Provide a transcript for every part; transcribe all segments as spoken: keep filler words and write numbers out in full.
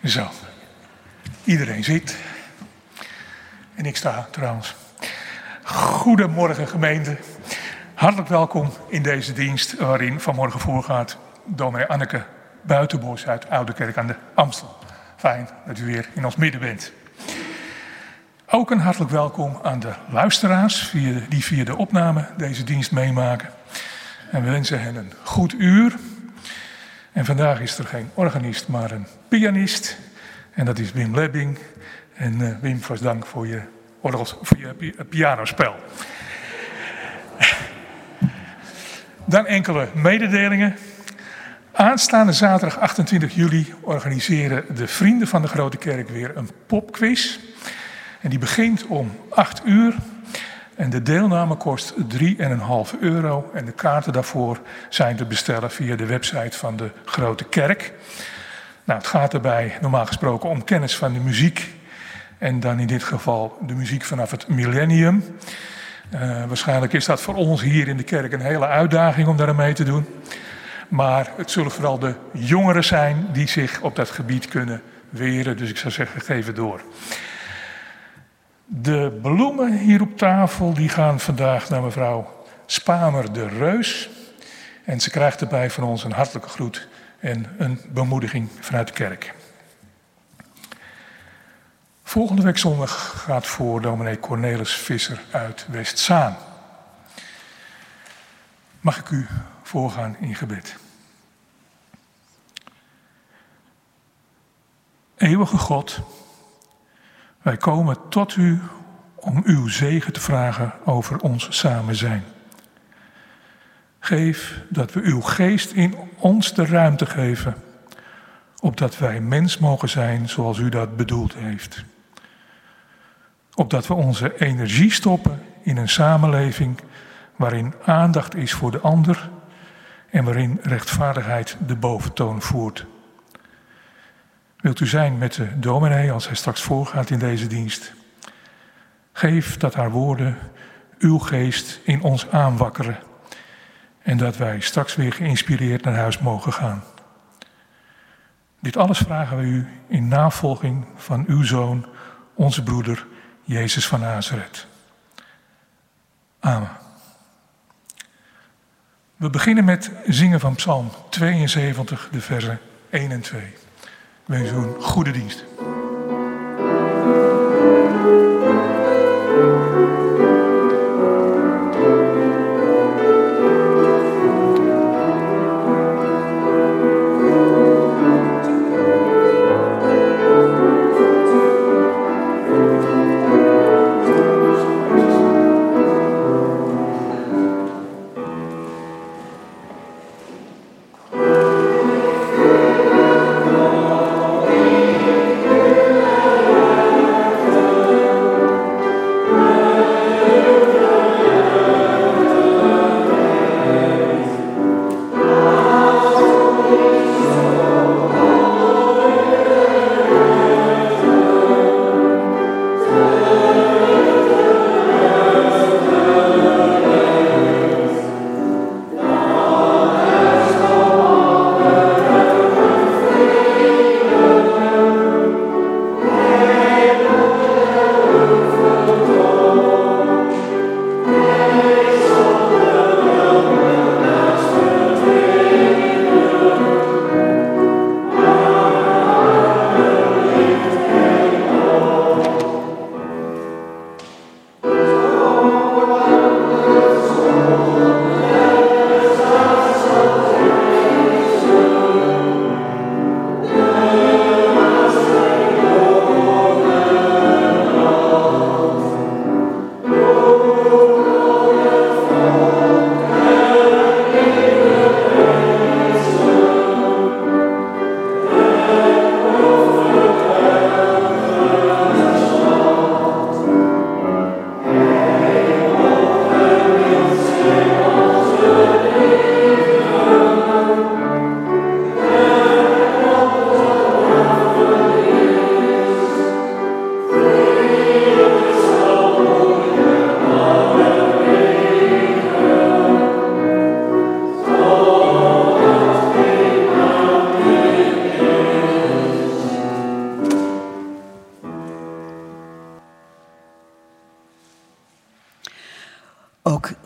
Zo. Iedereen zit. En ik sta trouwens. Goedemorgen gemeente. Hartelijk welkom in deze dienst waarin vanmorgen voorgaat dominee Anneke Buitenbos uit Oudekerk aan de Amstel. Fijn dat u weer in ons midden bent. Ook een hartelijk welkom aan de luisteraars die via de opname deze dienst meemaken. En we wensen hen een goed uur. En vandaag is er geen organist, maar een pianist. En dat is Wim Lebbing. En uh, Wim, vast dank voor je, orgels, voor je pi- pianospel. Dan enkele mededelingen. Aanstaande zaterdag achtentwintig juli organiseren de Vrienden van de Grote Kerk weer een popquiz. En die begint om acht uur. En de deelname kost drie komma vijf euro. En de kaarten daarvoor zijn te bestellen via de website van de Grote Kerk. Nou, het gaat erbij normaal gesproken om kennis van de muziek. En dan in dit geval de muziek vanaf het millennium. Uh, waarschijnlijk is dat voor ons hier in de kerk een hele uitdaging om daar aan mee te doen. Maar het zullen vooral de jongeren zijn die zich op dat gebied kunnen weren. Dus ik zou zeggen, geef het door. De bloemen hier op tafel die gaan vandaag naar mevrouw Spamer de Reus. En ze krijgt erbij van ons een hartelijke groet en een bemoediging vanuit de kerk. Volgende week zondag gaat voor dominee Cornelis Visser uit Westzaan. Mag ik u voorgaan in gebed? Eeuwige God, wij komen tot u om uw zegen te vragen over ons samen zijn. Geef dat we uw geest in ons de ruimte geven, opdat wij mens mogen zijn zoals u dat bedoeld heeft. Opdat we onze energie stoppen in een samenleving waarin aandacht is voor de ander en waarin rechtvaardigheid de boventoon voert. Wilt u zijn met de dominee als hij straks voorgaat in deze dienst? Geef dat haar woorden uw geest in ons aanwakkeren en dat wij straks weer geïnspireerd naar huis mogen gaan. Dit alles vragen we u in navolging van uw Zoon, onze broeder, Jezus van Nazareth. Amen. We beginnen met zingen van Psalm tweeënzeventig, de versen één en twee. Ik wens u een goede dienst.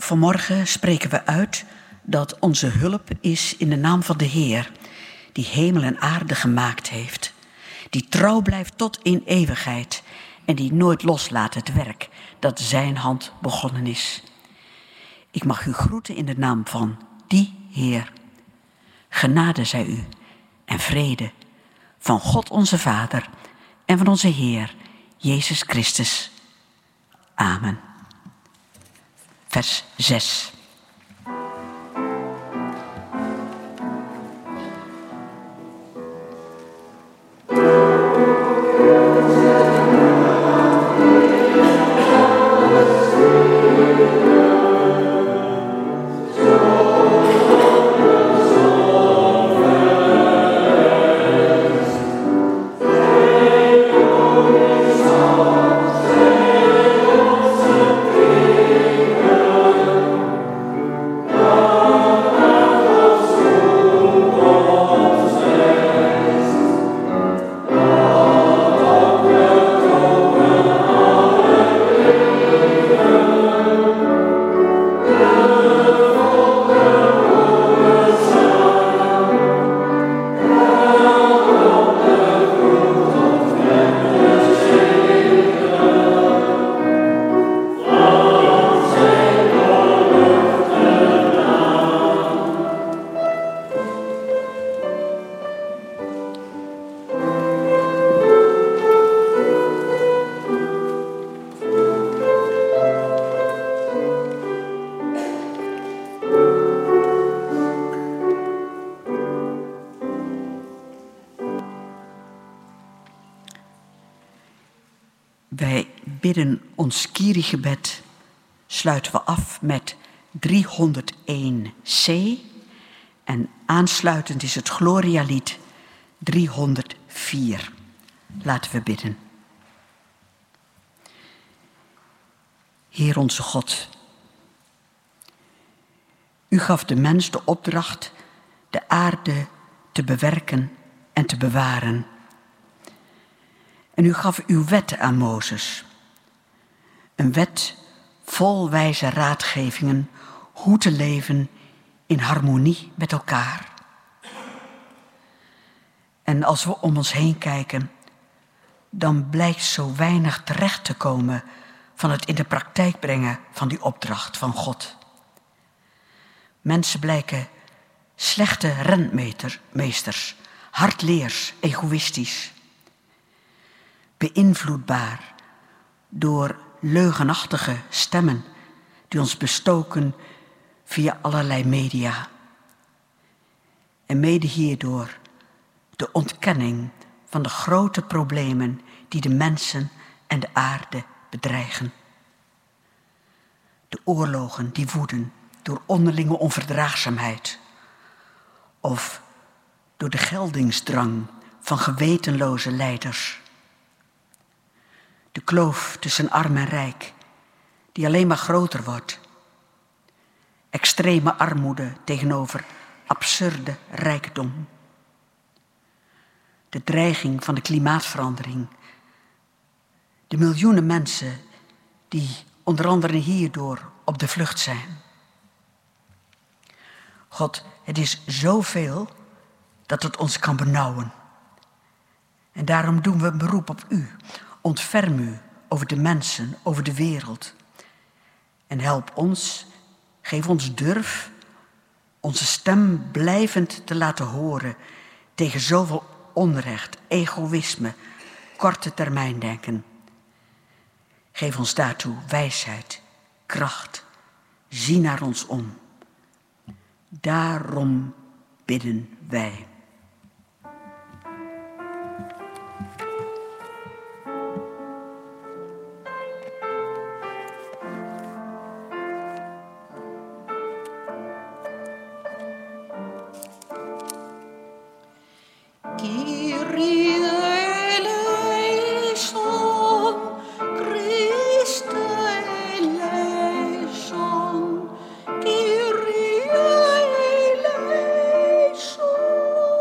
Vanmorgen spreken we uit dat onze hulp is in de naam van de Heer, die hemel en aarde gemaakt heeft, die trouw blijft tot in eeuwigheid en die nooit loslaat het werk dat zijn hand begonnen is. Ik mag u groeten in de naam van die Heer. Genade zij u en vrede van God onze Vader en van onze Heer Jezus Christus. Amen. Vers zes. Wij bidden ons Kyrie-gebed, sluiten we af met driehonderdéén C en aansluitend is het Gloria-lied driehonderdvier. Laten we bidden. Heer onze God, u gaf de mens de opdracht de aarde te bewerken en te bewaren. En u gaf uw wet aan Mozes. Een wet vol wijze raadgevingen hoe te leven in harmonie met elkaar. En als we om ons heen kijken, dan blijkt zo weinig terecht te komen van het in de praktijk brengen van die opdracht van God. Mensen blijken slechte rentmeesters, hardleers, egoïstisch, beïnvloedbaar door leugenachtige stemmen die ons bestoken via allerlei media. En mede hierdoor de ontkenning van de grote problemen die de mensen en de aarde bedreigen. De oorlogen die woeden door onderlinge onverdraagzaamheid of door de geldingsdrang van gewetenloze leiders. De kloof tussen arm en rijk, die alleen maar groter wordt. Extreme armoede tegenover absurde rijkdom. De dreiging van de klimaatverandering. De miljoenen mensen die onder andere hierdoor op de vlucht zijn. God, het is zoveel dat het ons kan benauwen. En daarom doen we een beroep op u. Ontferm u over de mensen, over de wereld. En help ons, geef ons durf, onze stem blijvend te laten horen tegen zoveel onrecht, egoïsme, korte termijn denken. Geef ons daartoe wijsheid, kracht, zie naar ons om. Daarom bidden wij. Kyrie eleison.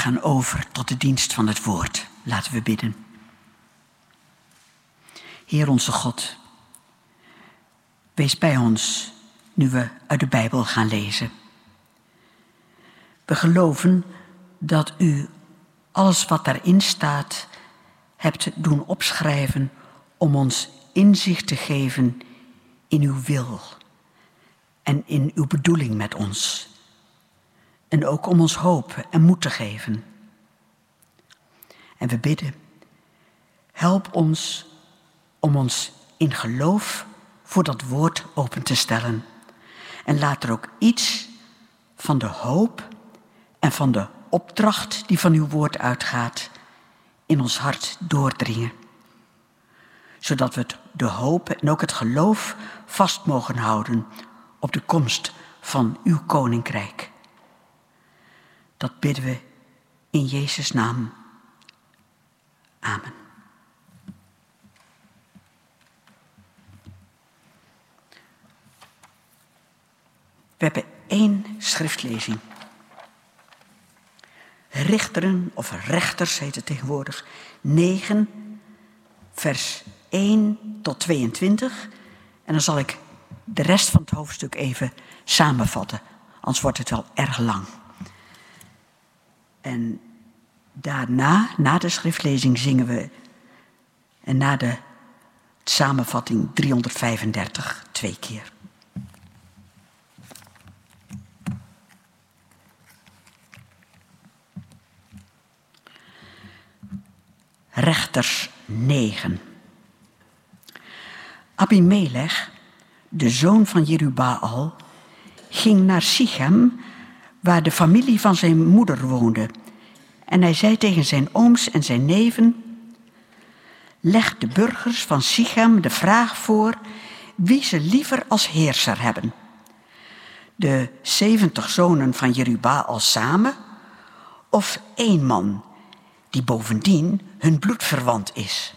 gaan over tot de dienst van het woord. Laten we bidden. Heer onze God, wees bij ons nu we uit de Bijbel gaan lezen. We geloven dat u alles wat daarin staat hebt doen opschrijven om ons inzicht te geven in uw wil en in uw bedoeling met ons. En ook om ons hoop en moed te geven. En we bidden, help ons om ons in geloof voor dat woord open te stellen. En laat er ook iets van de hoop en van de opdracht die van uw woord uitgaat in ons hart doordringen. Zodat we het, de hoop en ook het geloof vast mogen houden op de komst van uw koninkrijk. Dat bidden we in Jezus' naam. Amen. We hebben één schriftlezing. Richteren, of rechters heet het tegenwoordig, negen, vers één tot tweeëntwintig. En dan zal ik de rest van het hoofdstuk even samenvatten, anders wordt het wel erg lang. En daarna, na de schriftlezing, zingen we, en na de samenvatting driehonderdvijfendertig, twee keer. Rechters negen. Abimelech, de zoon van Jerubbaal, ging naar Sichem, waar de familie van zijn moeder woonde. En hij zei tegen zijn ooms en zijn neven: leg de burgers van Sichem de vraag voor wie ze liever als heerser hebben. De zeventig zonen van Jerubbaal samen, of één man, die bovendien hun bloedverwant is.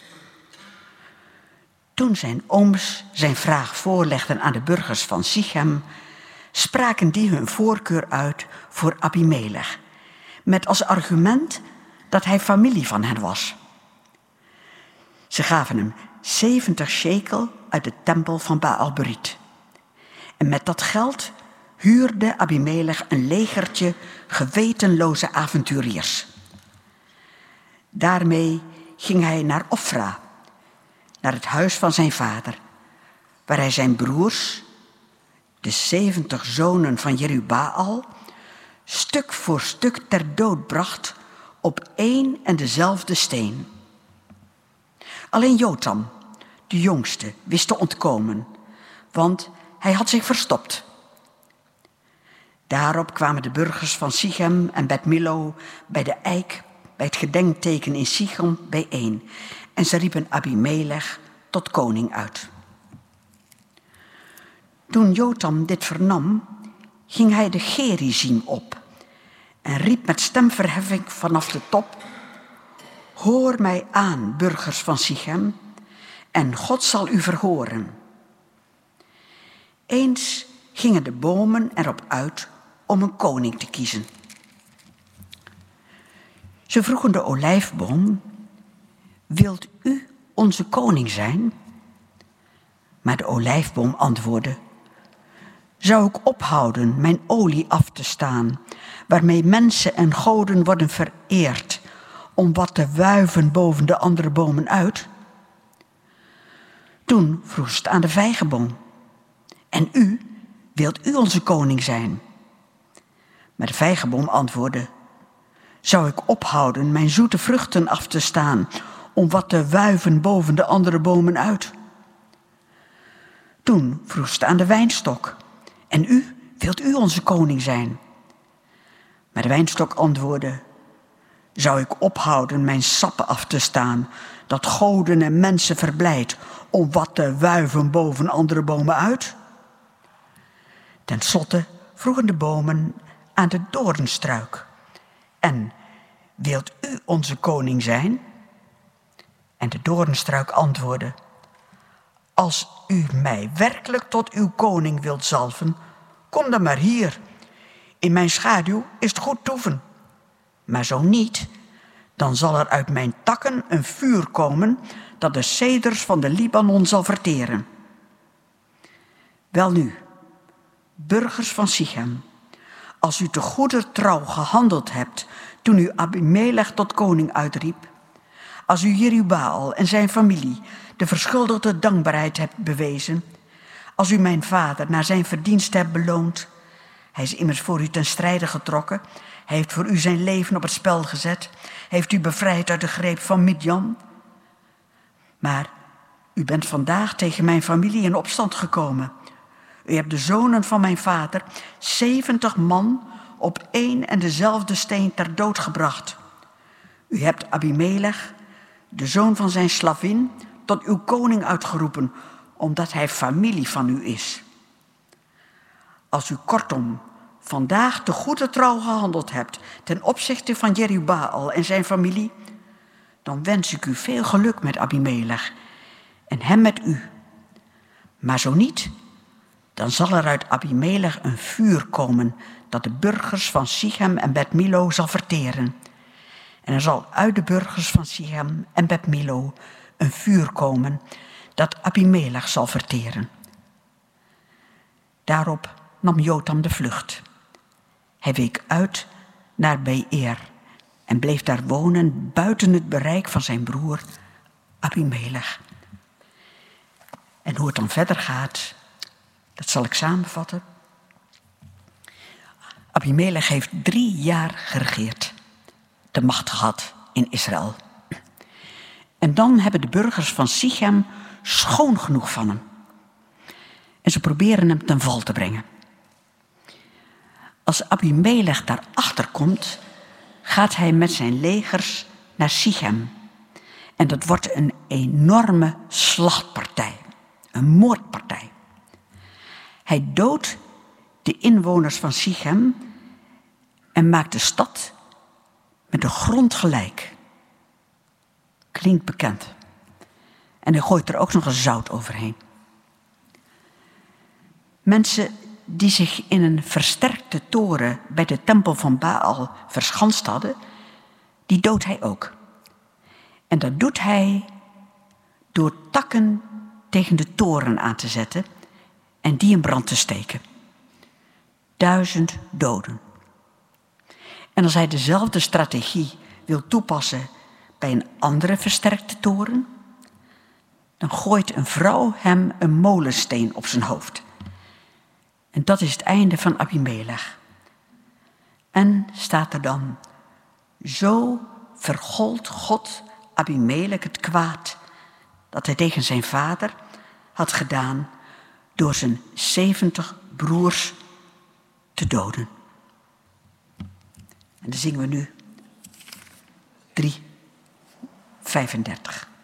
Toen zijn ooms zijn vraag voorlegden aan de burgers van Sichem, spraken die hun voorkeur uit voor Abimelech, met als argument dat hij familie van hen was. Ze gaven hem zeventig shekel uit de tempel van Baal-Beriet. En met dat geld huurde Abimelech een legertje gewetenloze avonturiers. Daarmee ging hij naar Ofra, naar het huis van zijn vader, waar hij zijn broers, de zeventig zonen van Jerubbaal, stuk voor stuk ter dood bracht op één en dezelfde steen. Alleen Jotam, de jongste, wist te ontkomen, want hij had zich verstopt. Daarop kwamen de burgers van Sichem en Bet-Milo bij de eik, bij het gedenkteken in Sichem bijeen. En ze riepen Abimelech tot koning uit. Toen Jotam dit vernam, ging hij de Gerizim op en riep met stemverheffing vanaf de top: hoor mij aan, burgers van Sichem, en God zal u verhoren. Eens gingen de bomen erop uit om een koning te kiezen. Ze vroegen de olijfboom: wilt u onze koning zijn? Maar de olijfboom antwoordde: zou ik ophouden mijn olie af te staan, waarmee mensen en goden worden vereerd, om wat te wuiven boven de andere bomen uit? Toen vroeg ze het aan de vijgenboom: en u, wilt u onze koning zijn? Maar de vijgenboom antwoordde: zou ik ophouden mijn zoete vruchten af te staan, om wat te wuiven boven de andere bomen uit? Toen vroeg ze het aan de wijnstok: en u, wilt u onze koning zijn? Maar de wijnstok antwoordde: zou ik ophouden mijn sappen af te staan, dat goden en mensen verblijdt, om wat te wuiven boven andere bomen uit? Ten slotte vroegen de bomen aan de doornstruik: en wilt u onze koning zijn? En de doornstruik antwoordde: als u mij werkelijk tot uw koning wilt zalven, kom dan maar hier. In mijn schaduw is het goed toeven. Maar zo niet, dan zal er uit mijn takken een vuur komen dat de ceders van de Libanon zal verteren. Welnu, burgers van Sichem, als u te goeder trouw gehandeld hebt toen u Abimelech tot koning uitriep, als u Jerubbaal en zijn familie de verschuldigde dankbaarheid hebt bewezen, als u mijn vader naar zijn verdiensten hebt beloond, hij is immers voor u ten strijde getrokken, hij heeft voor u zijn leven op het spel gezet, heeft u bevrijd uit de greep van Midjan. Maar u bent vandaag tegen mijn familie in opstand gekomen. U hebt de zonen van mijn vader, zeventig man, op één en dezelfde steen ter dood gebracht. U hebt Abimelech, de zoon van zijn slavin, tot uw koning uitgeroepen, omdat hij familie van u is. Als u kortom vandaag de goede trouw gehandeld hebt ten opzichte van Jerubbaal en zijn familie, dan wens ik u veel geluk met Abimelech en hem met u. Maar zo niet, dan zal er uit Abimelech een vuur komen dat de burgers van Sichem en Bet-Milo zal verteren. En er zal uit de burgers van Sichem en Bet-Milo een vuur komen dat Abimelech zal verteren. Daarop nam Jotam de vlucht. Hij week uit naar Beër en bleef daar wonen buiten het bereik van zijn broer Abimelech. En hoe het dan verder gaat, dat zal ik samenvatten. Abimelech heeft drie jaar geregeerd, de macht gehad in Israël. En dan hebben de burgers van Sichem schoon genoeg van hem. En ze proberen hem ten val te brengen. Als Abimelech daarachter komt, gaat hij met zijn legers naar Sichem. En dat wordt een enorme slachtpartij, een moordpartij. Hij doodt de inwoners van Sichem en maakt de stad met de grond gelijk. Klinkt bekend. En hij gooit er ook nog eens zout overheen. Mensen die zich in een versterkte toren bij de tempel van Baal verschanst hadden, die doodt hij ook. En dat doet hij door takken tegen de toren aan te zetten en die in brand te steken. Duizend doden. En als hij dezelfde strategie wil toepassen bij een andere versterkte toren, dan gooit een vrouw hem een molensteen op zijn hoofd. En dat is het einde van Abimelech. En staat er dan, zo vergold God Abimelech het kwaad dat hij tegen zijn vader had gedaan door zijn zeventig broers te doden. En dan zingen we nu drie vijfendertig.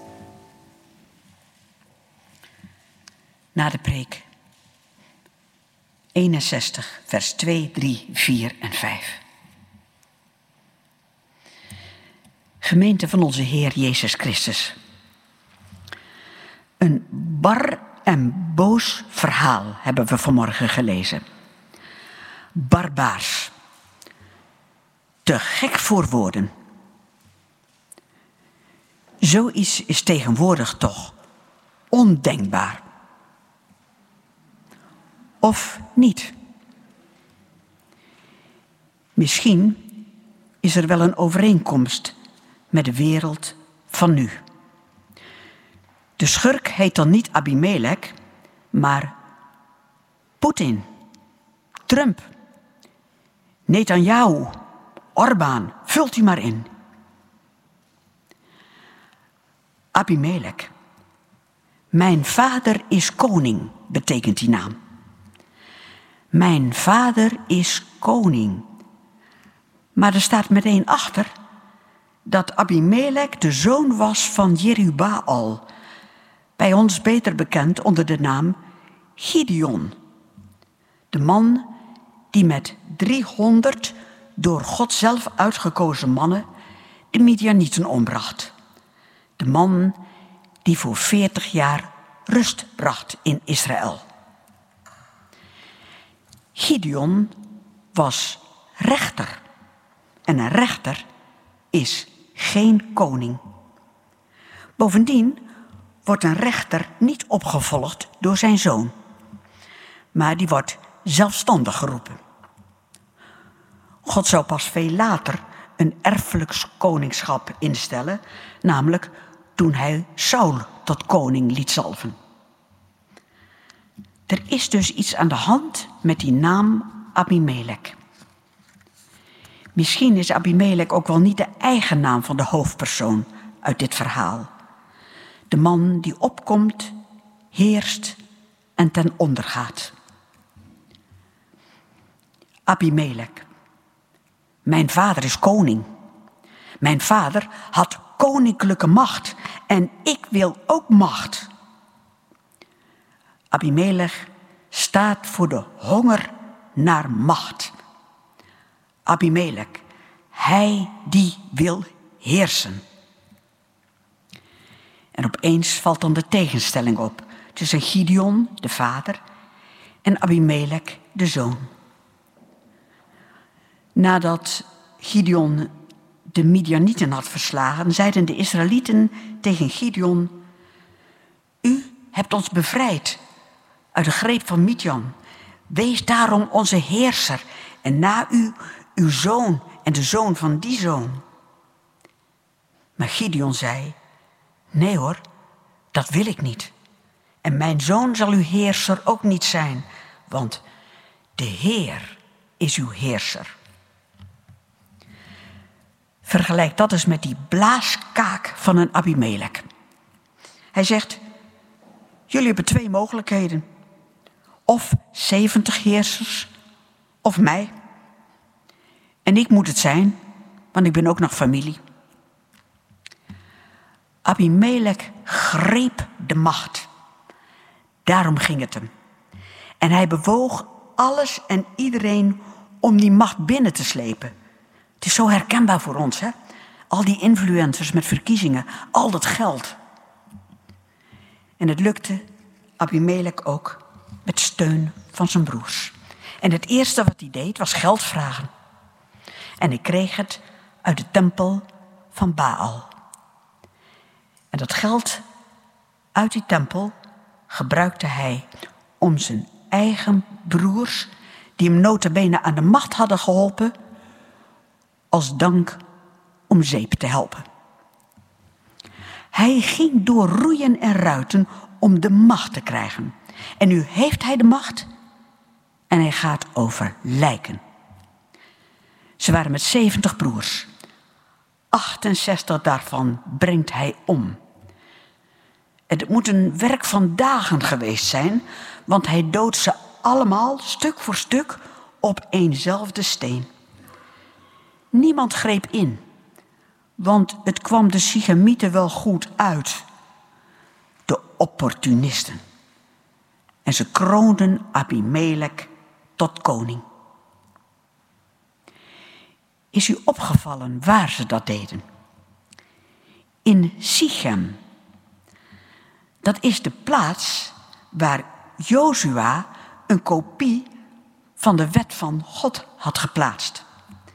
Na de preek eenenzestig, vers twee, drie, vier en vijf. Gemeente van onze Heer Jezus Christus. Een bar en boos verhaal hebben we vanmorgen gelezen. Barbaars. Te gek voor woorden. Zoiets is tegenwoordig toch ondenkbaar. Of niet? Misschien is er wel een overeenkomst met de wereld van nu. De schurk heet dan niet Abimelech, maar Poetin, Trump, Netanyahu, Orbán, vult u maar in. Abimelech. Mijn vader is koning, betekent die naam. Mijn vader is koning. Maar er staat meteen achter dat Abimelech de zoon was van Jerubbaal, bij ons beter bekend onder de naam Gideon. De man die met driehonderd door God zelf uitgekozen mannen de Midianieten ombracht. De man die voor veertig jaar rust bracht in Israël. Gideon was rechter. En een rechter is geen koning. Bovendien wordt een rechter niet opgevolgd door zijn zoon, maar die wordt zelfstandig geroepen. God zou pas veel later een erfelijk koningschap instellen, namelijk toen hij Saul tot koning liet zalven. Er is dus iets aan de hand met die naam Abimelech. Misschien is Abimelech ook wel niet de eigen naam van de hoofdpersoon uit dit verhaal. De man die opkomt, heerst en ten onder gaat. Abimelech. Mijn vader is koning. Mijn vader had koninklijke macht en ik wil ook macht. Abimelech staat voor de honger naar macht. Abimelech, hij die wil heersen. En opeens valt dan de tegenstelling op tussen Gideon, de vader, en Abimelech, de zoon. Nadat Gideon de Midianieten had verslagen, zeiden de Israëlieten tegen Gideon: U hebt ons bevrijd uit de greep van Midian. Wees daarom onze heerser en na u uw zoon en de zoon van die zoon. Maar Gideon zei: Nee hoor, dat wil ik niet. En mijn zoon zal uw heerser ook niet zijn, want de Heer is uw heerser. Vergelijk dat eens met die blaaskaak van een Abimelech. Hij zegt: Jullie hebben twee mogelijkheden. Of zeventig heersers, of mij. En ik moet het zijn, want ik ben ook nog familie. Abimelech greep de macht. Daarom ging het hem. En hij bewoog alles en iedereen om die macht binnen te slepen. Het is zo herkenbaar voor ons, hè? Al die influencers met verkiezingen, al dat geld. En het lukte Abimelech ook met steun van zijn broers. En het eerste wat hij deed was geld vragen. En hij kreeg het uit de tempel van Baal. En dat geld uit die tempel gebruikte hij om zijn eigen broers, die hem nota bene aan de macht hadden geholpen, als dank om zeep te helpen. Hij ging door roeien en ruiten om de macht te krijgen. En nu heeft hij de macht en hij gaat over lijken. Ze waren met zeventig broers. achtenzestig daarvan brengt hij om. Het moet een werk van dagen geweest zijn, want hij doodt ze allemaal stuk voor stuk op eenzelfde steen. Niemand greep in, want het kwam de Sigemieten wel goed uit. De opportunisten. En ze kroonden Abimelech tot koning. Is u opgevallen waar ze dat deden? In Sichem. Dat is de plaats waar Jozua een kopie van de wet van God had geplaatst.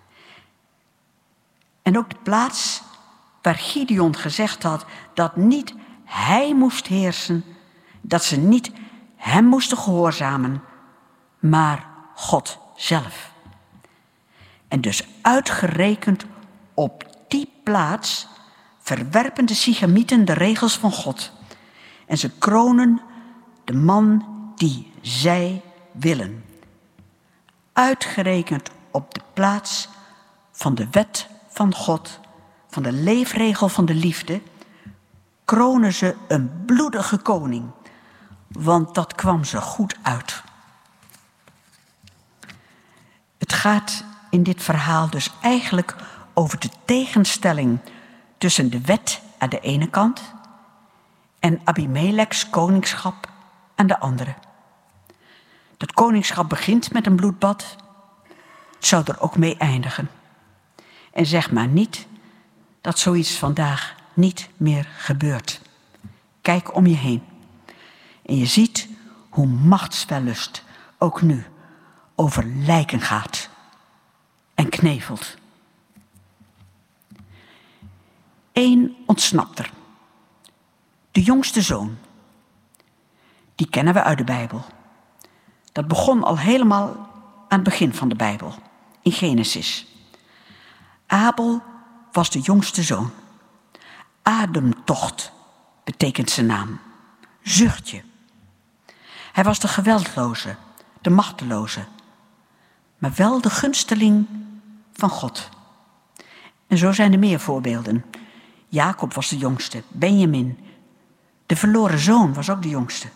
En ook de plaats waar Gideon gezegd had dat niet hij moest heersen, dat ze niet hem moesten gehoorzamen, maar God zelf. En dus uitgerekend op die plaats verwerpen de Sichemieten de regels van God. En ze kronen de man die zij willen. Uitgerekend op de plaats van de wet van God, van de leefregel van de liefde, kronen ze een bloedige koning. Want dat kwam ze goed uit. Het gaat in dit verhaal dus eigenlijk over de tegenstelling tussen de wet aan de ene kant en Abimelechs koningschap aan de andere. Dat koningschap begint met een bloedbad. Het zou er ook mee eindigen. En zeg maar niet dat zoiets vandaag niet meer gebeurt. Kijk om je heen. En je ziet hoe machtswellust ook nu over lijken gaat en knevelt. Eén ontsnapt er. De jongste zoon. Die kennen we uit de Bijbel. Dat begon al helemaal aan het begin van de Bijbel, in Genesis. Abel was de jongste zoon. Ademtocht betekent zijn naam. Zuchtje. Hij was de geweldloze, de machteloze, maar wel de gunsteling van God. En zo zijn er meer voorbeelden. Jacob was de jongste, Benjamin. De verloren zoon was ook de jongste.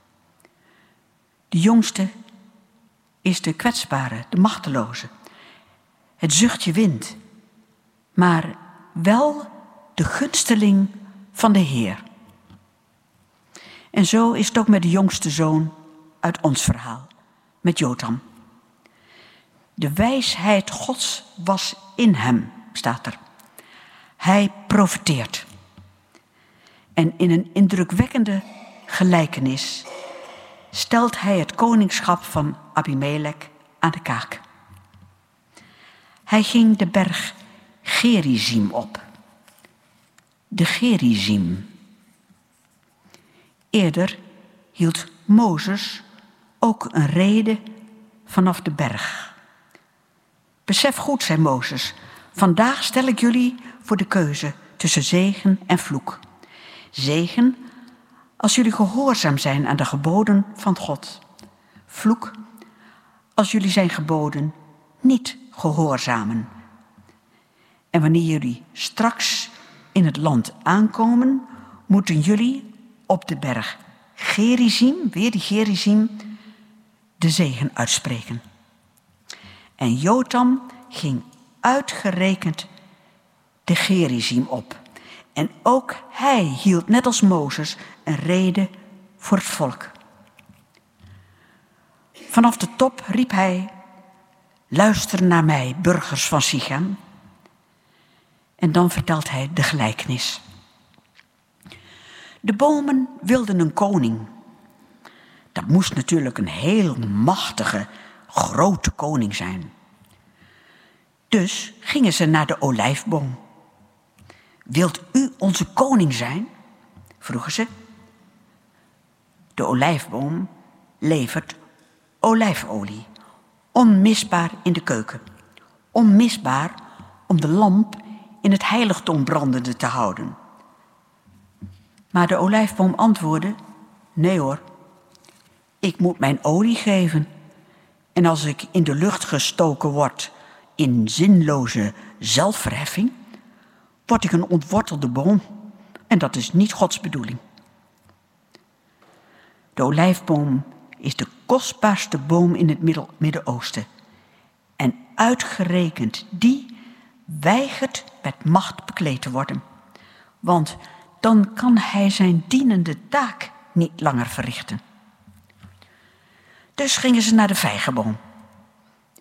De jongste is de kwetsbare, de machteloze. Het zuchtje wint, maar wel de gunsteling van de Heer. En zo is het ook met de jongste zoon uit ons verhaal, met Jotam. De wijsheid Gods was in hem, staat er. Hij profeteert. En in een indrukwekkende gelijkenis stelt hij het koningschap van Abimelech aan de kaak. Hij ging de berg Gerizim op. De Gerizim. Eerder hield Mozes ook een rede vanaf de berg. Besef goed, zei Mozes, vandaag stel ik jullie voor de keuze tussen zegen en vloek. Zegen als jullie gehoorzaam zijn aan de geboden van God. Vloek als jullie zijn geboden niet gehoorzamen. En wanneer jullie straks in het land aankomen, moeten jullie op de berg Gerizim, weer die Gerizim, de zegen uitspreken. En Jotam ging uitgerekend de Gerizim op. En ook hij hield, net als Mozes, een rede voor het volk. Vanaf de top riep hij: luister naar mij, burgers van Sichem. En dan vertelt hij de gelijkenis. De bomen wilden een koning. Dat moest natuurlijk een heel machtige, grote koning zijn. Dus gingen ze naar de olijfboom. Wilt u onze koning zijn? Vroegen ze. De olijfboom levert olijfolie, onmisbaar in de keuken. Onmisbaar om de lamp in het heiligdom brandende te houden. Maar de olijfboom antwoordde: nee hoor, ik moet mijn olie geven. En als ik in de lucht gestoken word in zinloze zelfverheffing, word ik een ontwortelde boom. En dat is niet Gods bedoeling. De olijfboom is de kostbaarste boom in het Midden-Oosten. En uitgerekend die weigert met macht bekleed te worden. Want dan kan hij zijn dienende taak niet langer verrichten. Dus gingen ze naar de vijgenboom.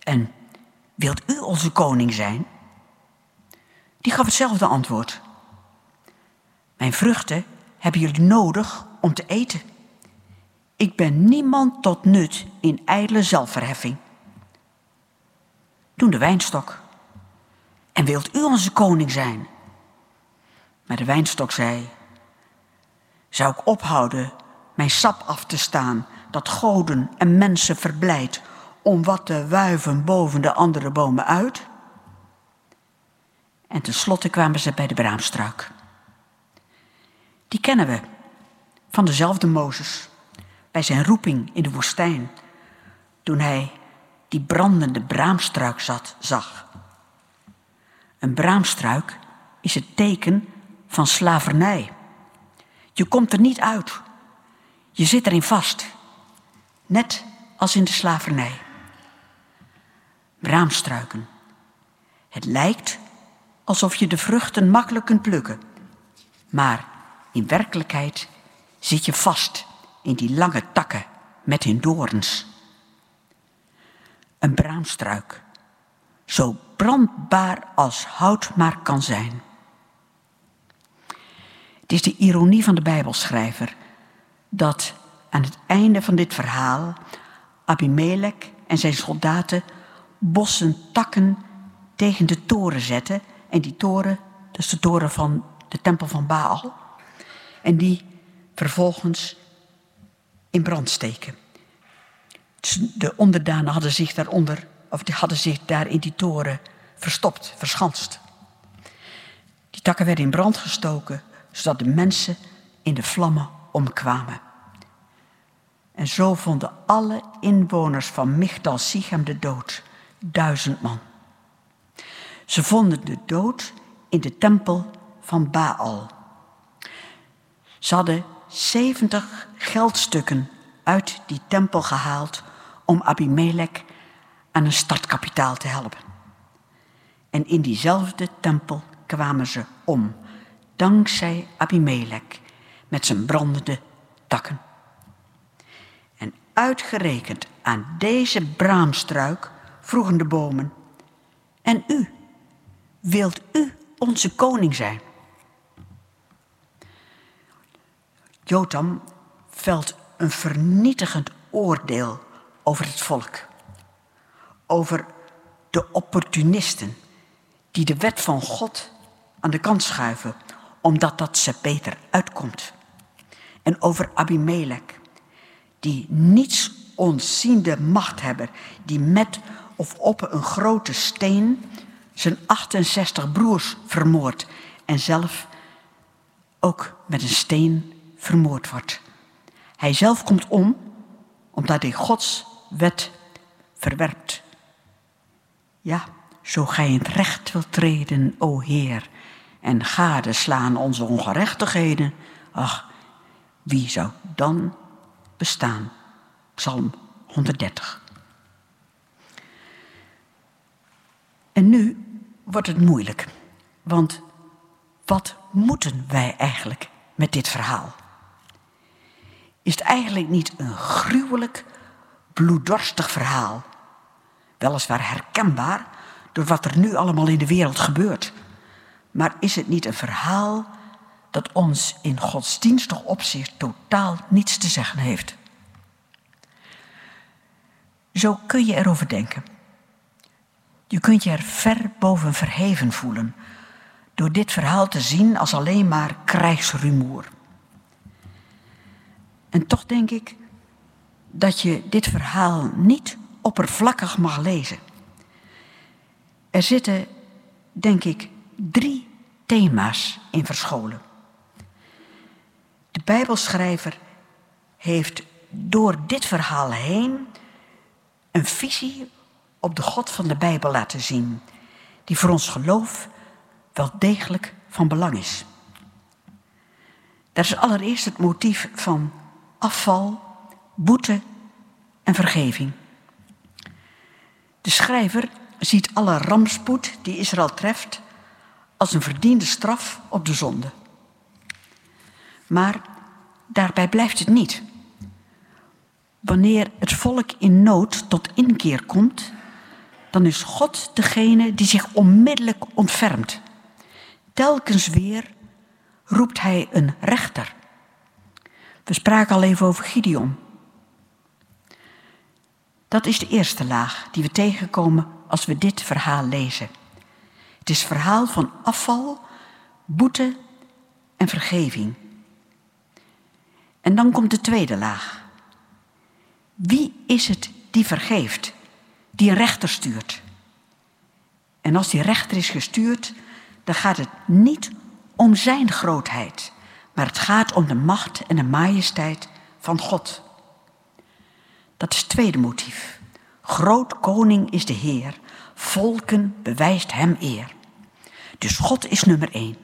En wilt u onze koning zijn? Die gaf hetzelfde antwoord. Mijn vruchten hebben jullie nodig om te eten. Ik ben niemand tot nut in ijdele zelfverheffing. Toen de wijnstok. En wilt u onze koning zijn? Maar de wijnstok zei, zou ik ophouden mijn sap af te staan, dat goden en mensen verblijdt, om wat te wuiven boven de andere bomen uit? En tenslotte kwamen ze bij de braamstruik. Die kennen we van dezelfde Mozes, bij zijn roeping in de woestijn, toen hij die brandende braamstruik zat, zag. Een braamstruik is het teken van slavernij. Je komt er niet uit. Je zit erin vast. Net als in de slavernij. Braamstruiken. Het lijkt alsof je de vruchten makkelijk kunt plukken. Maar in werkelijkheid zit je vast in die lange takken met hun dorens. Een braamstruik. Zo brandbaar als hout maar kan zijn. Het is de ironie van de Bijbelschrijver dat aan het einde van dit verhaal Abimelech en zijn soldaten bossen takken tegen de toren zetten. En die toren, dat is de toren van de tempel van Baal. En die vervolgens in brand steken. De onderdanen hadden zich daaronder, of die hadden zich daar in die toren verstopt, verschanst. Die takken werden in brand gestoken, zodat de mensen in de vlammen omkwamen. En zo vonden alle inwoners van Migdal Sichem de dood, duizend man. Ze vonden de dood in de tempel van Baal. Ze hadden zeventig geldstukken uit die tempel gehaald om Abimelech aan een startkapitaal te helpen. En in diezelfde tempel kwamen ze om, dankzij Abimelech met zijn brandende takken. En uitgerekend aan deze braamstruik vroegen de bomen, en u, wilt u onze koning zijn? Jotam velt een vernietigend oordeel over het volk. Over de opportunisten die de wet van God aan de kant schuiven, omdat dat ze beter uitkomt. En over Abimelech, die niets ontziende machthebber, die met of op een grote steen zijn achtenzestig broers vermoordt en zelf ook met een steen vermoord wordt. Hij zelf komt om omdat hij Gods wet verwerpt. Ja, zo gij in het recht wilt treden, o Heer, en gadeslaan onze ongerechtigheden, ach, wie zou dan bestaan? Psalm honderddertig. En nu wordt het moeilijk, want wat moeten wij eigenlijk met dit verhaal? Is het eigenlijk niet een gruwelijk, bloeddorstig verhaal? Weliswaar herkenbaar door wat er nu allemaal in de wereld gebeurt. Maar is het niet een verhaal dat ons in godsdienstig opzicht totaal niets te zeggen heeft? Zo kun je erover denken. Je kunt je er ver boven verheven voelen door dit verhaal te zien als alleen maar krijgsrumoer. En toch denk ik dat je dit verhaal niet oppervlakkig mag lezen. Er zitten, denk ik, drie thema's in verscholen. De Bijbelschrijver heeft door dit verhaal heen een visie op de God van de Bijbel laten zien, die voor ons geloof wel degelijk van belang is. Dat is allereerst het motief van afval, boete en vergeving. De schrijver ziet alle rampspoed die Israël treft als een verdiende straf op de zonde. Maar daarbij blijft het niet. Wanneer het volk in nood tot inkeer komt, dan is God degene die zich onmiddellijk ontfermt. Telkens weer roept hij een rechter. We spraken al even over Gideon. Dat is de eerste laag die we tegenkomen als we dit verhaal lezen. Het is het verhaal van afval, boete en vergeving. En dan komt de tweede laag. Wie is het die vergeeft, die een rechter stuurt? En als die rechter is gestuurd, dan gaat het niet om zijn grootheid, maar het gaat om de macht en de majesteit van God. Dat is het tweede motief. Groot koning is de Heer, volken bewijst hem eer. Dus God is nummer één.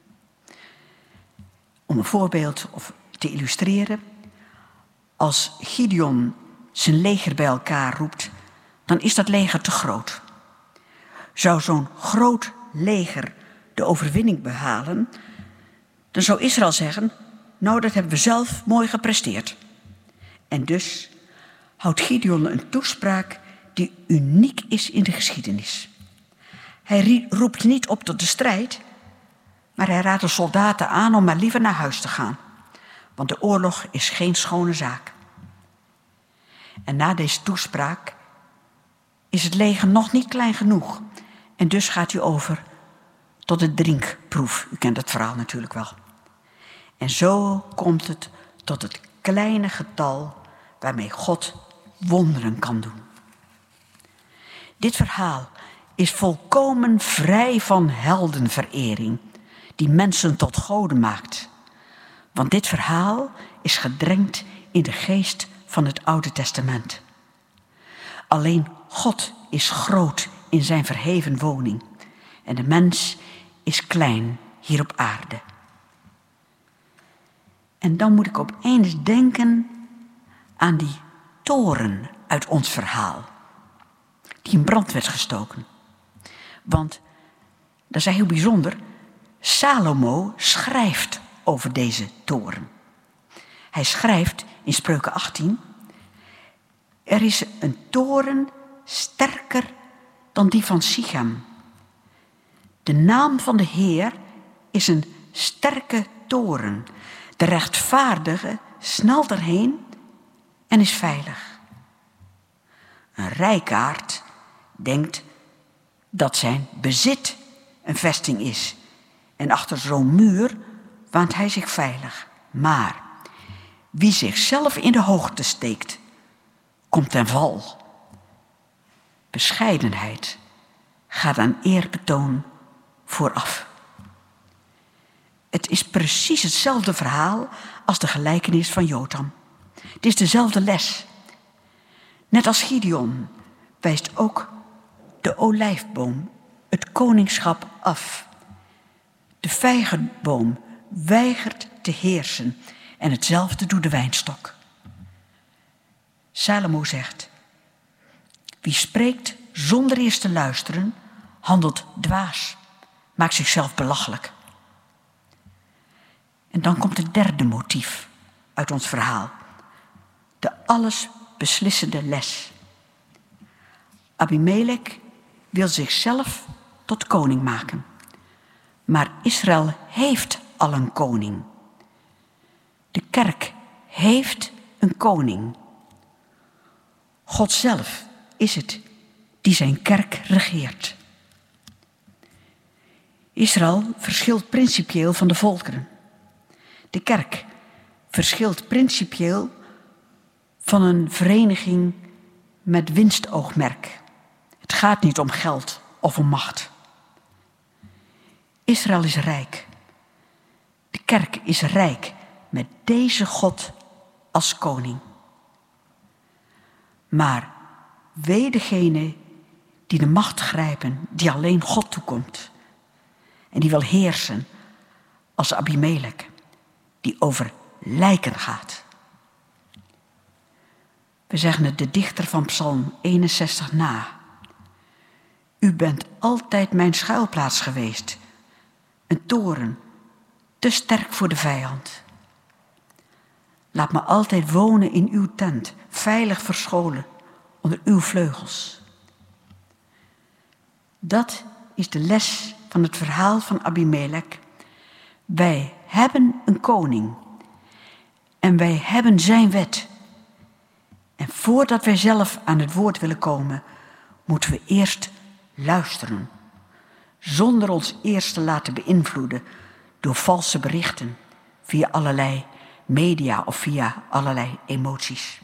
Om een voorbeeld te illustreren, als Gideon zijn leger bij elkaar roept, dan is dat leger te groot. Zou zo'n groot leger de overwinning behalen, dan zou Israël zeggen, nou dat hebben we zelf mooi gepresteerd. En dus houdt Gideon een toespraak die uniek is in de geschiedenis. Hij roept niet op tot de strijd, maar hij raadt de soldaten aan om maar liever naar huis te gaan. Want de oorlog is geen schone zaak. En na deze toespraak is het leger nog niet klein genoeg. En dus gaat hij over tot de drinkproef. U kent het verhaal natuurlijk wel. En zo komt het tot het kleine getal waarmee God wonderen kan doen. Dit verhaal is volkomen vrij van heldenverering die mensen tot goden maakt. Want dit verhaal is gedrenkt in de geest van het Oude Testament. Alleen God is groot in zijn verheven woning en de mens is klein hier op aarde. En dan moet ik opeens denken aan die toren uit ons verhaal, die in brand werd gestoken. Want, dat is heel bijzonder, Salomo schrijft over deze toren. Hij schrijft in Spreuken achttien, er is een toren sterker dan die van Sichem. De naam van de Heer is een sterke toren. De rechtvaardige snelt erheen en is veilig. Een rijkaard denkt dat zijn bezit een vesting is. En achter zo'n muur waant hij zich veilig. Maar wie zichzelf in de hoogte steekt, komt ten val. Bescheidenheid gaat aan eerbetoon vooraf. Het is precies hetzelfde verhaal als de gelijkenis van Jotam. Het is dezelfde les. Net als Gideon wijst ook de olijfboom het koningschap af. De vijgenboom weigert te heersen en hetzelfde doet de wijnstok. Salomo zegt, wie spreekt zonder eerst te luisteren, handelt dwaas, maakt zichzelf belachelijk. En dan komt het derde motief uit ons verhaal. De alles beslissende les. Abimelech wil zichzelf tot koning maken. Maar Israël heeft al een koning. De kerk heeft een koning. God zelf is het die zijn kerk regeert. Israël verschilt principieel van de volkeren. De kerk verschilt principieel van een vereniging met winstoogmerk. Het gaat niet om geld of om macht. Israël is rijk. De kerk is rijk met deze God als koning. Maar wee degene die de macht grijpen die alleen God toekomt. En die wil heersen als Abimelech, die over lijken gaat. We zeggen het de dichter van Psalm eenenzestig na. U bent altijd mijn schuilplaats geweest. Een toren, te sterk voor de vijand. Laat me altijd wonen in uw tent, veilig verscholen onder uw vleugels. Dat is de les van het verhaal van Abimelech. Wij hebben een koning en wij hebben zijn wet. En voordat wij zelf aan het woord willen komen, moeten we eerst luisteren. Zonder ons eerst te laten beïnvloeden door valse berichten via allerlei media of via allerlei emoties.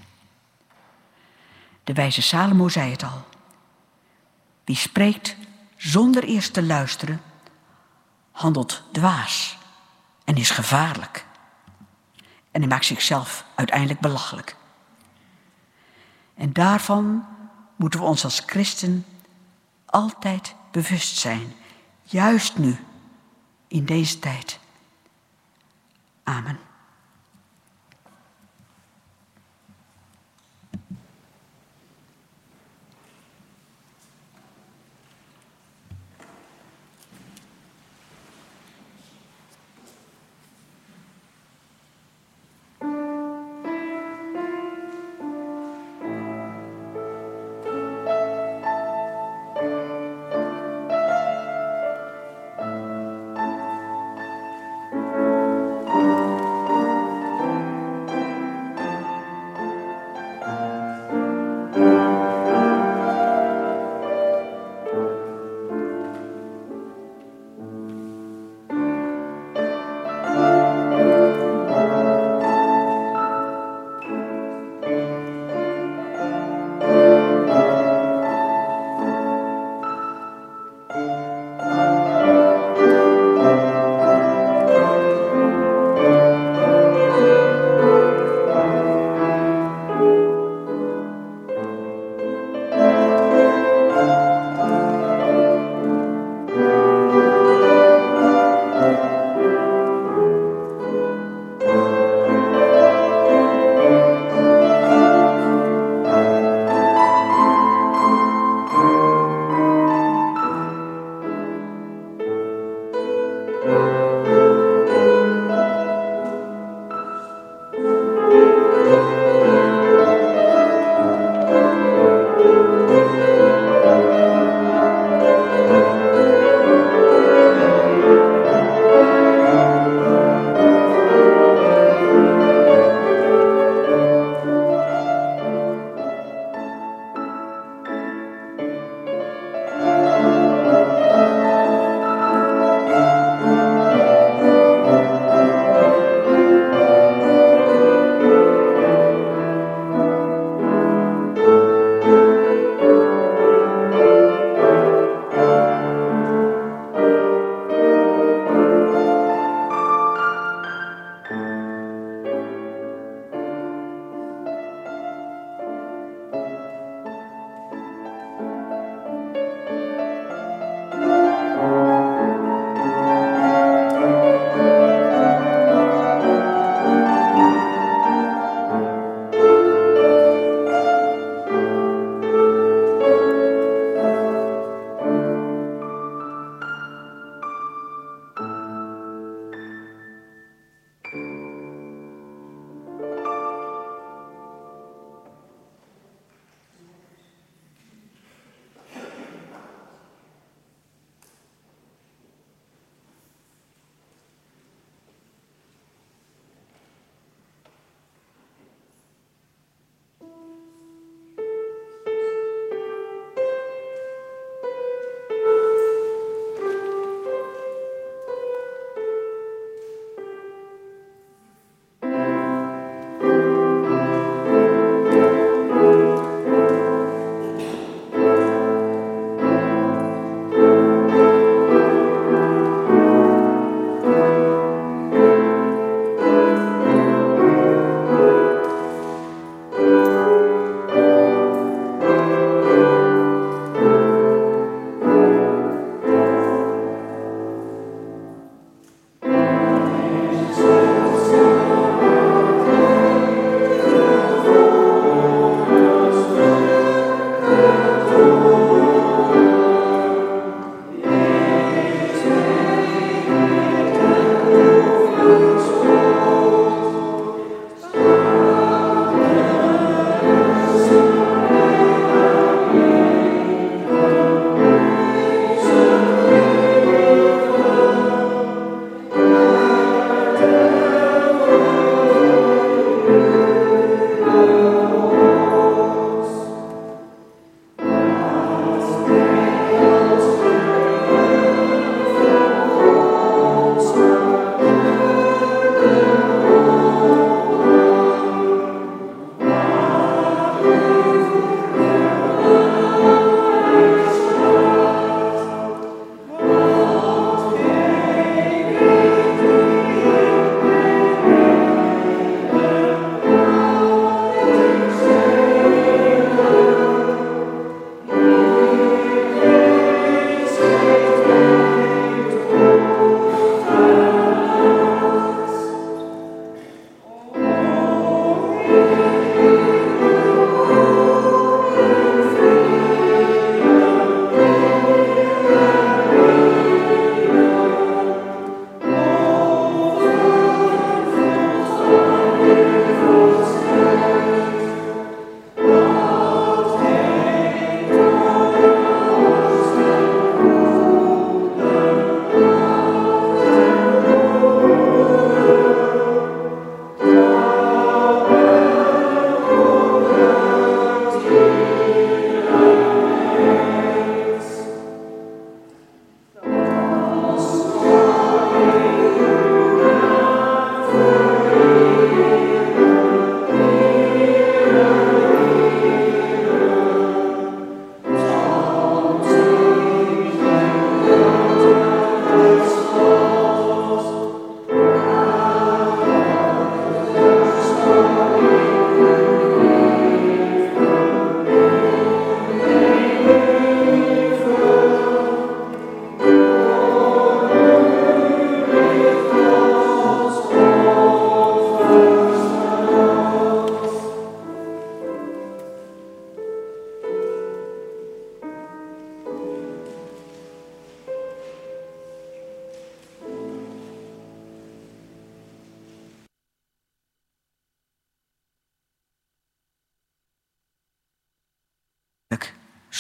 De wijze Salomo zei het al. Wie spreekt zonder eerst te luisteren, handelt dwaas en is gevaarlijk. En hij maakt zichzelf uiteindelijk belachelijk. En daarvan moeten we ons als christen altijd bewust zijn. Juist nu, in deze tijd. Amen.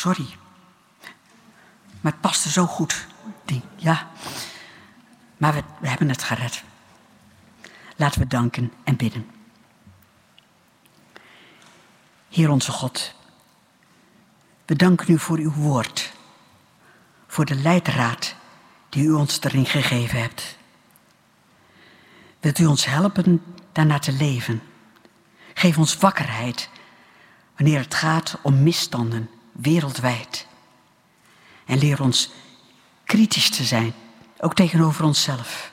sorry. Maar het paste zo goed. Die, ja, maar we, we hebben het gered. Laten we danken en bidden. Heer onze God, we danken u voor uw woord, voor de leidraad die u ons erin gegeven hebt. Wilt u ons helpen daarna te leven? Geef ons wakkerheid wanneer het gaat om misstanden wereldwijd. En leer ons kritisch te zijn, ook tegenover onszelf.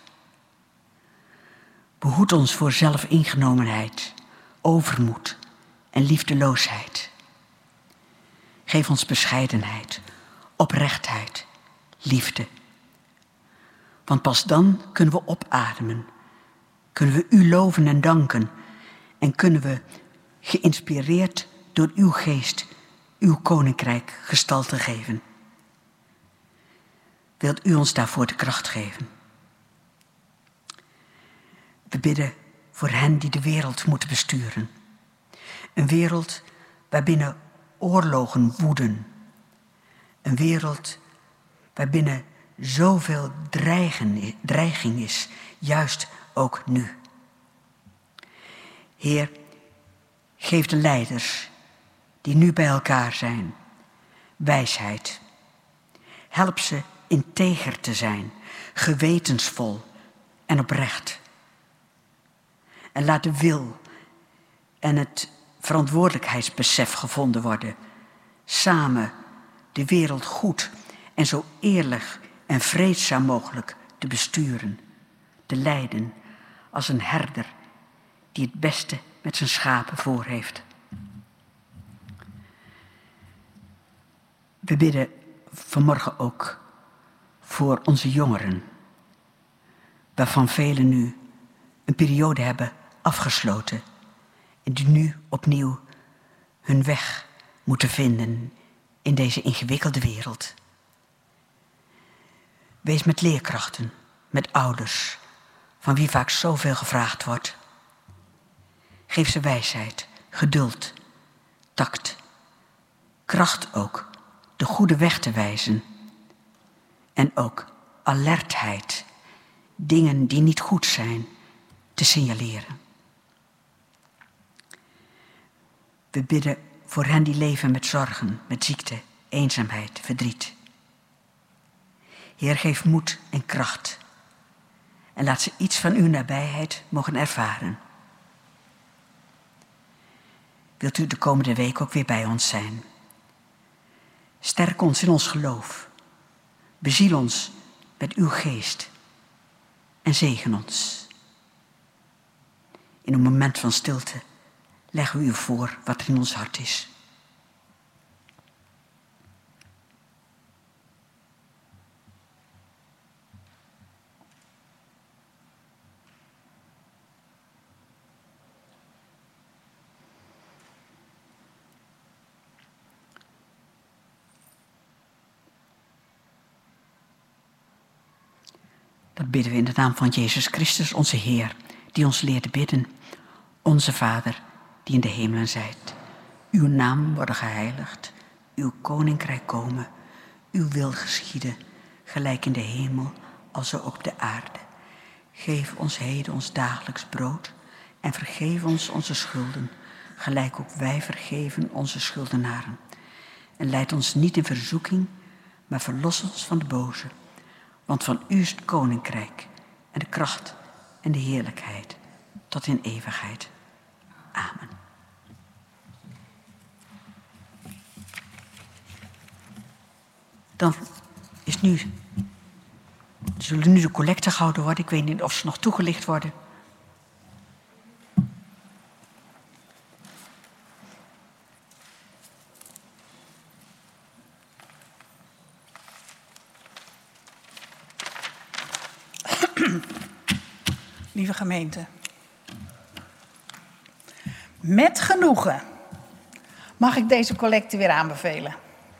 Behoed ons voor zelfingenomenheid, overmoed en liefdeloosheid. Geef ons bescheidenheid, oprechtheid, liefde. Want pas dan kunnen we opademen, kunnen we u loven en danken en kunnen we, geïnspireerd door uw geest, uw koninkrijk gestalte geven. Wilt u ons daarvoor de kracht geven? We bidden voor hen die de wereld moeten besturen. Een wereld waarbinnen oorlogen woeden. Een wereld waarbinnen zoveel dreigen, dreiging is, juist ook nu. Heer, geef de leiders die nu bij elkaar zijn wijsheid. Help ze integer te zijn, gewetensvol en oprecht. En laat de wil en het verantwoordelijkheidsbesef gevonden worden. Samen de wereld goed en zo eerlijk en vreedzaam mogelijk te besturen. Te leiden als een herder die het beste met zijn schapen voor heeft. We bidden vanmorgen ook voor onze jongeren, waarvan velen nu een periode hebben afgesloten en die nu opnieuw hun weg moeten vinden in deze ingewikkelde wereld. Wees met leerkrachten, met ouders, van wie vaak zoveel gevraagd wordt. Geef ze wijsheid, geduld, tact, kracht ook, de goede weg te wijzen. En ook alertheid, dingen die niet goed zijn, te signaleren. We bidden voor hen die leven met zorgen, met ziekte, eenzaamheid, verdriet. Heer, geef moed en kracht. En laat ze iets van uw nabijheid mogen ervaren. Wilt u de komende week ook weer bij ons zijn? Sterk ons in ons geloof. Beziel ons met uw geest. En zegen ons. In een moment van stilte leggen we u voor wat er in ons hart is. Dat bidden we in de naam van Jezus Christus, onze Heer, die ons leert te bidden. Onze Vader, die in de hemelen zijt. Uw naam worden geheiligd, uw koninkrijk komen, uw wil geschieden, gelijk in de hemel, als ook op de aarde. Geef ons heden ons dagelijks brood en vergeef ons onze schulden, gelijk ook wij vergeven onze schuldenaren. En leid ons niet in verzoeking, maar verlos ons van de boze. Want van u is het koninkrijk en de kracht en de heerlijkheid tot in eeuwigheid. Amen. Dan is nu, zullen nu de collecten gehouden worden. Ik weet niet of ze nog toegelicht worden. Lieve gemeente, met genoegen mag ik deze collecte weer aanbevelen.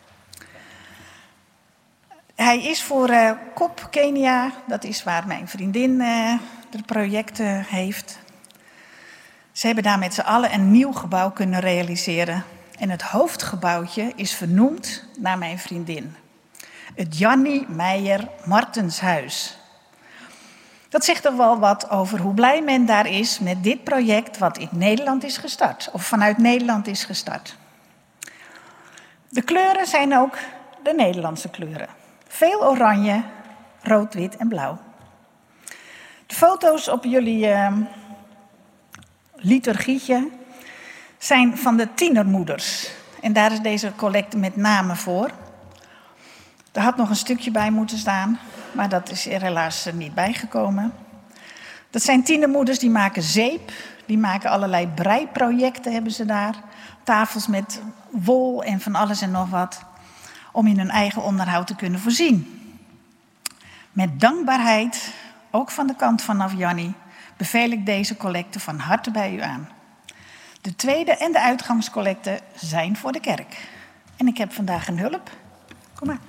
Hij is voor uh, C O P Kenia, dat is waar mijn vriendin uh, de projecten heeft. Ze hebben daar met z'n allen een nieuw gebouw kunnen realiseren. En het hoofdgebouwtje is vernoemd naar mijn vriendin. Het Jannie Meijer Martenshuis. Dat zegt toch wel wat over hoe blij men daar is met dit project wat in Nederland is gestart. Of vanuit Nederland is gestart. De kleuren zijn ook de Nederlandse kleuren. Veel oranje, rood, wit en blauw. De foto's op jullie uh, liturgietje zijn van de tienermoeders. En daar is deze collecte met name voor. Er had nog een stukje bij moeten staan, maar dat is er helaas niet bijgekomen. Dat zijn tienermoeders die maken zeep, die maken allerlei breiprojecten hebben ze daar. Tafels met wol en van alles en nog wat, om in hun eigen onderhoud te kunnen voorzien. Met dankbaarheid, ook van de kant vanaf Jannie, beveel ik deze collecte van harte bij u aan. De tweede en de uitgangscollecte zijn voor de kerk. En ik heb vandaag een hulp. Kom maar.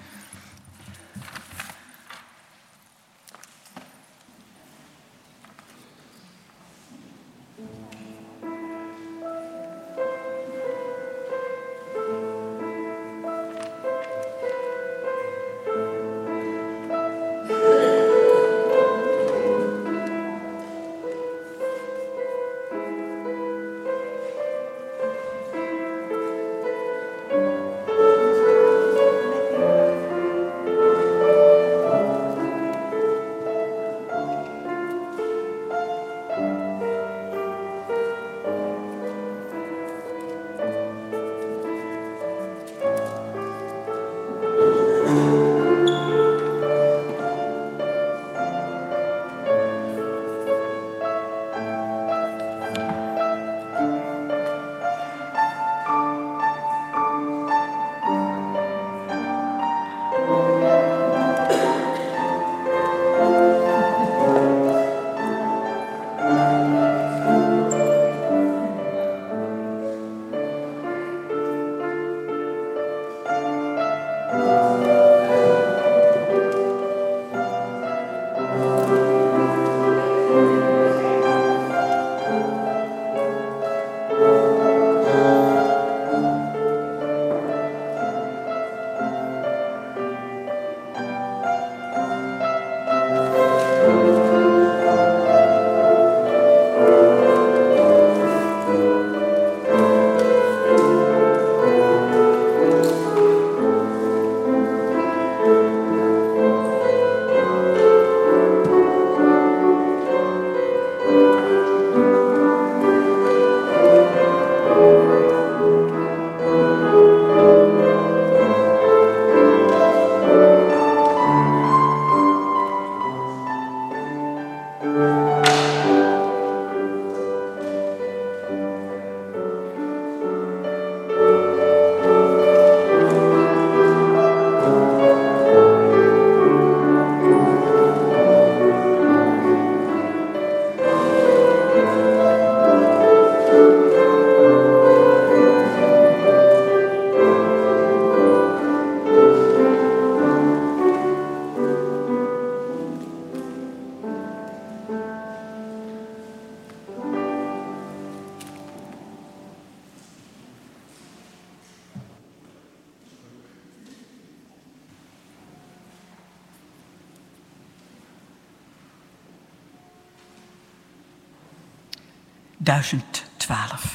duizend twaalf.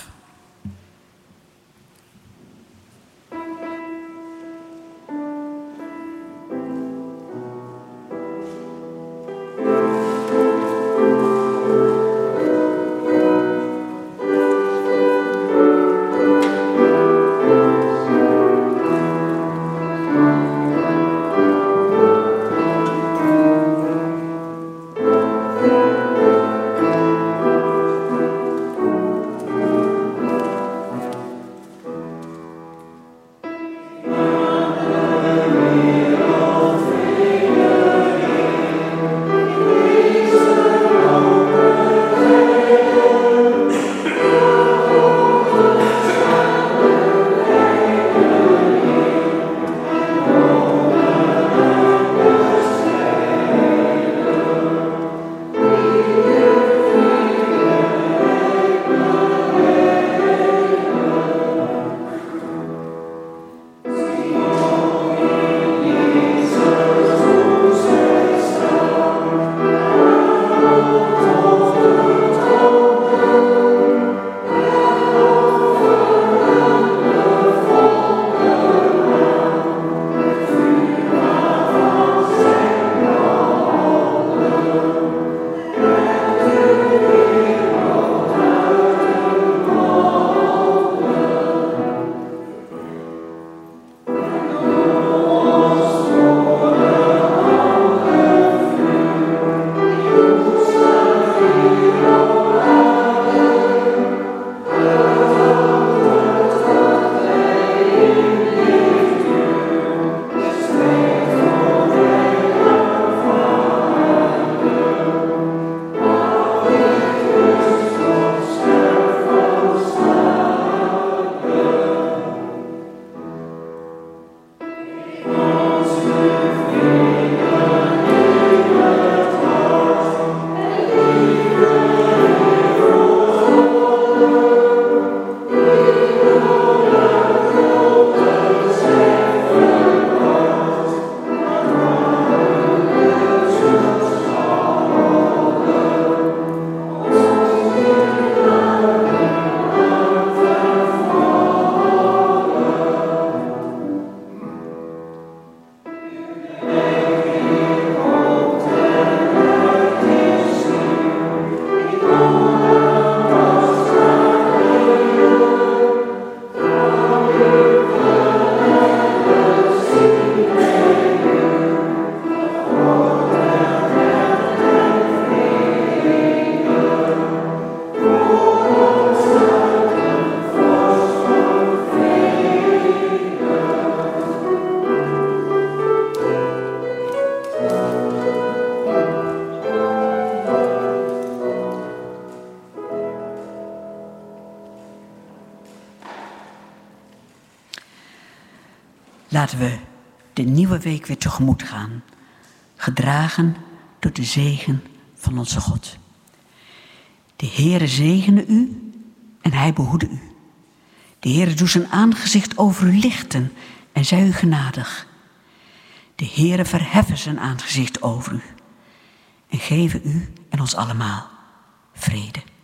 Laten we de nieuwe week weer tegemoet gaan, gedragen door de zegen van onze God. De Heere zegene u en hij behoede u. De Heere doet zijn aangezicht over u lichten en zij u genadig. De Heere verheffen zijn aangezicht over u en geven u en ons allemaal vrede.